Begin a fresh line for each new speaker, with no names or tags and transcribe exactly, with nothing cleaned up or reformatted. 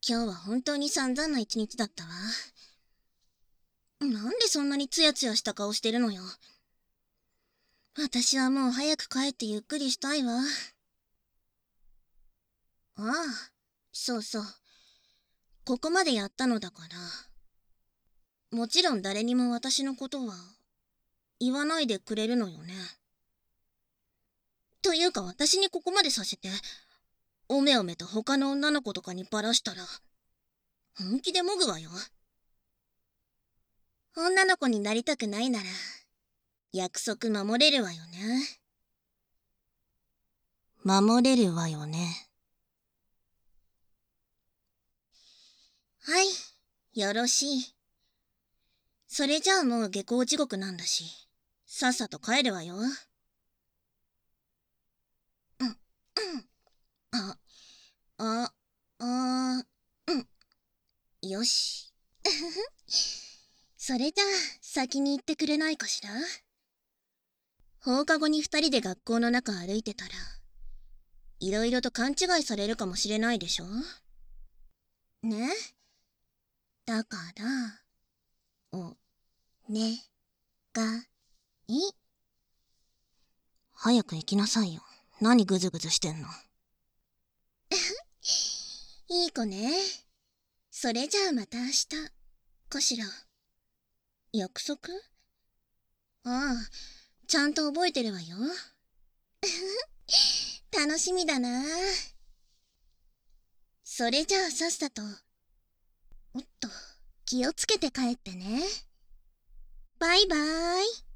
今日は本当に散々な一日だったわ。なんでそんなにツヤツヤした顔してるのよ。私はもう早く帰ってゆっくりしたいわ。ああ、そうそう。ここまでやったのだから。もちろん誰にも私のことは言わないでくれるのよね。というか私にここまでさせて、おめおめと他の女の子とかにバラしたら、本気でもぐわよ。女の子になりたくないなら、約束守れるわよね。守れるわよね。はい、よろしい。それじゃあもう下校時刻なんだし、さっさと帰るわよ。うん、うん。あ、あ、あ、うん。よし。それじゃあ先に行ってくれないかしら。放課後に二人で学校の中歩いてたら、いろいろと勘違いされるかもしれないでしょ。ね。だから、お、ね、が、い。早く行きなさいよ。何グズグズしてんの。いい子ね。それじゃあまた明日、かしら。約束？ああ、ちゃんと覚えてるわよ。楽しみだな。それじゃあさっさと。おっと、気をつけて帰ってね。バイバーイ。